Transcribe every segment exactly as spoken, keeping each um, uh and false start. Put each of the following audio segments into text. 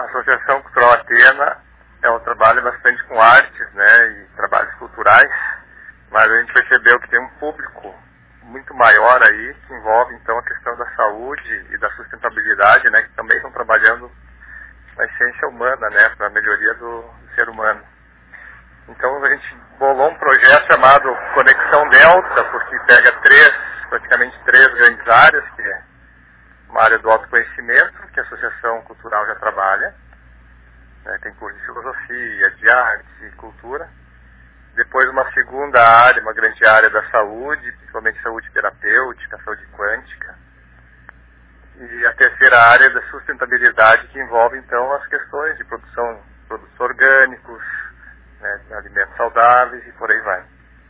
Associação Cultural Atena é um trabalho bastante com artes, né, e trabalhos culturais, mas a gente percebeu que tem um público muito maior aí, que envolve então a questão da saúde e da sustentabilidade, né, que também estão trabalhando na essência humana, né, para a melhoria do, do ser humano. Então a gente bolou um projeto chamado Conexão Delta, porque pega três, praticamente três grandes áreas, que é uma área do autoconhecimento, que a Associação Cultural já trabalha, né, tem curso de filosofia, de arte e cultura. Depois uma segunda área, uma grande área da saúde, principalmente saúde terapêutica, saúde quântica. E a terceira área da sustentabilidade, que envolve então as questões de produção, produtos orgânicos, né, alimentos saudáveis e por aí vai.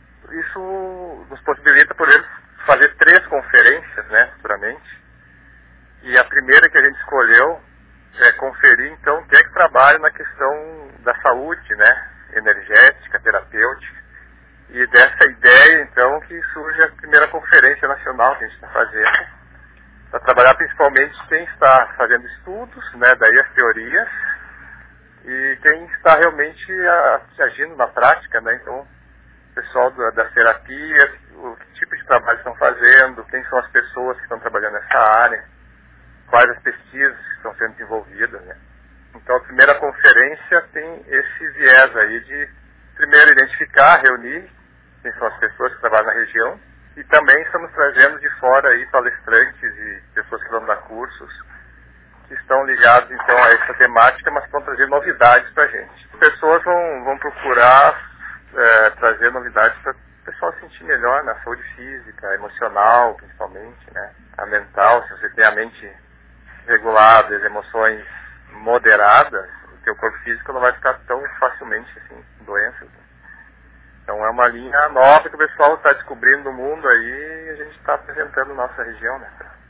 Isso nos possibilita poder fazer três conferências, né, futuramente. E a primeira que a gente escolheu é conferir, então, quem é que trabalha na questão da saúde, né, energética, terapêutica. E dessa ideia, então, que surge a primeira conferência nacional que a gente está fazendo, para trabalhar principalmente quem está fazendo estudos, né, daí as teorias, e quem está realmente a, agindo na prática, né, então, o pessoal da, das terapias, o tipo de trabalho estão fazendo, quem são as pessoas que estão trabalhando nessa área, quais as pesquisas que estão sendo desenvolvidas, né. Então, a primeira conferência tem esse viés aí de, primeiro, identificar, reunir quem são as pessoas que trabalham na região, e também estamos trazendo de fora aí palestrantes e pessoas que vão dar cursos, que estão ligados, então, a essa temática, mas estão trazendo novidades para a gente. As pessoas vão, vão procurar é, trazer novidades para o pessoal se sentir melhor na saúde física, emocional, principalmente, né, a mental. Se você tem a mente regulada, as emoções moderadas, o teu corpo físico não vai ficar tão facilmente assim, com doenças. Então é uma linha nova que o pessoal está descobrindo no mundo aí, e a gente está apresentando na nossa região, né?